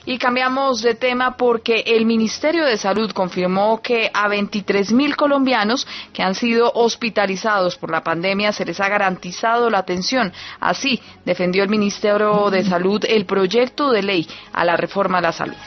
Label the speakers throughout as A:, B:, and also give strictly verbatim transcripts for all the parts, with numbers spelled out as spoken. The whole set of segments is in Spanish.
A: Y cambiamos de tema porque el Ministerio de Salud confirmó que a veintitrés mil colombianos que han sido hospitalizados por la pandemia se les ha garantizado la atención. Así defendió el Ministerio de Salud el proyecto de ley a la reforma a la salud.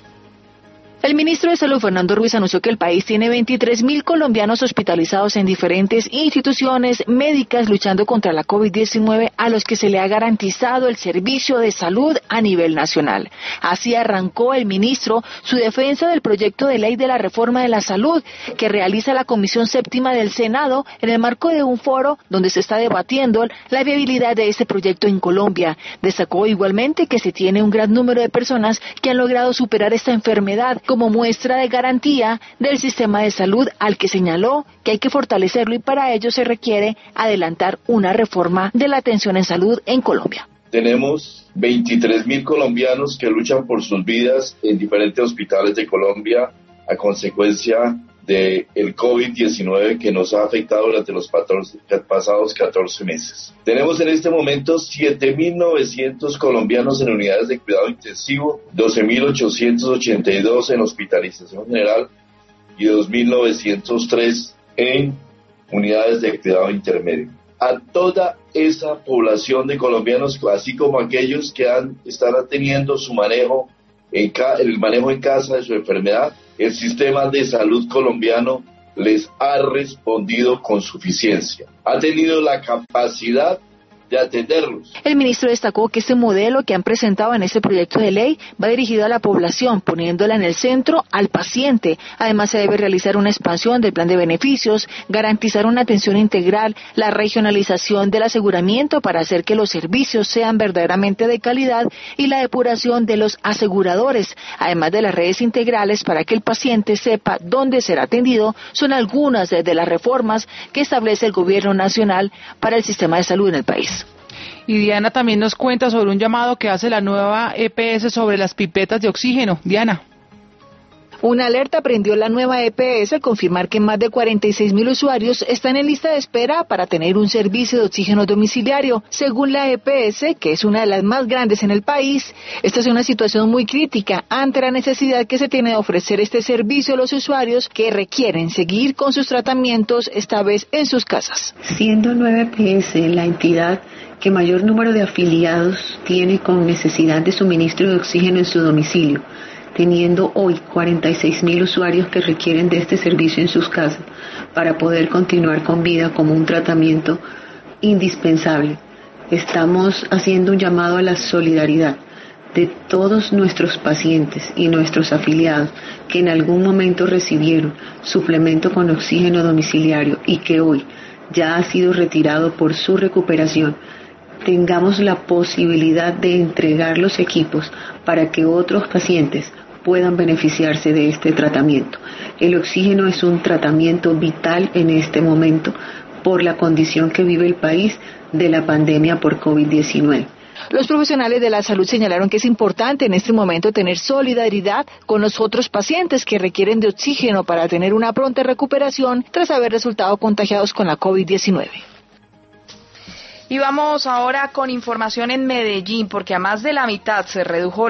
B: El ministro de Salud, Fernando Ruiz, anunció que el país tiene veintitrés mil colombianos hospitalizados en diferentes instituciones médicas luchando contra la COVID diecinueve, a los que se le ha garantizado el servicio de salud a nivel nacional. Así arrancó el ministro su defensa del proyecto de ley de la reforma de la salud que realiza la Comisión Séptima del Senado en el marco de un foro donde se está debatiendo la viabilidad de este proyecto en Colombia. Destacó igualmente que se tiene un gran número de personas que han logrado superar esta enfermedad como muestra de garantía del sistema de salud, al que señaló que hay que fortalecerlo y para ello se requiere adelantar una reforma de la atención en salud en Colombia.
C: Tenemos veintitrés mil colombianos que luchan por sus vidas en diferentes hospitales de Colombia a consecuencia del COVID diecinueve que nos ha afectado durante los pasados catorce meses. Tenemos en este momento siete mil novecientos colombianos en unidades de cuidado intensivo, doce mil ochocientos ochenta y dos en hospitalización general y dos mil novecientos tres en unidades de cuidado intermedio. A toda esa población de colombianos, así como aquellos que han, están teniendo su manejo en ca- el manejo en casa de su enfermedad, el sistema de salud colombiano les ha respondido con suficiencia. Ha tenido la capacidad de atenderlos.
B: El ministro destacó que este modelo que han presentado en este proyecto de ley va dirigido a la población, poniéndola en el centro al paciente. Además, se debe realizar una expansión del plan de beneficios, garantizar una atención integral, la regionalización del aseguramiento para hacer que los servicios sean verdaderamente de calidad y la depuración de los aseguradores, además de las redes integrales para que el paciente sepa dónde será atendido. Son algunas de las reformas que establece el gobierno nacional para el sistema de salud en el país.
D: Y Diana también nos cuenta sobre un llamado que hace la nueva E P S sobre las pipetas de oxígeno. Diana.
B: Una alerta prendió la nueva E P S al confirmar que más de cuarenta y seis mil usuarios están en lista de espera para tener un servicio de oxígeno domiciliario. Según la E P S, que es una de las más grandes en el país, esta es una situación muy crítica ante la necesidad que se tiene de ofrecer este servicio a los usuarios que requieren seguir con sus tratamientos, esta vez en sus casas.
E: Siendo nueva E P S la entidad que mayor número de afiliados tiene con necesidad de suministro de oxígeno en su domicilio, teniendo hoy cuarenta y seis mil usuarios que requieren de este servicio en sus casas para poder continuar con vida como un tratamiento indispensable. Estamos haciendo un llamado a la solidaridad de todos nuestros pacientes y nuestros afiliados que en algún momento recibieron suplemento con oxígeno domiciliario y que hoy ya ha sido retirado por su recuperación, tengamos la posibilidad de entregar los equipos para que otros pacientes puedan beneficiarse de este tratamiento. El oxígeno es un tratamiento vital en este momento por la condición que vive el país de la pandemia por COVID diecinueve.
B: Los profesionales de la salud señalaron que es importante en este momento tener solidaridad con los otros pacientes que requieren de oxígeno para tener una pronta recuperación tras haber resultado contagiados con la COVID diecinueve.
A: Y vamos ahora con información en Medellín, porque a más de la mitad se redujo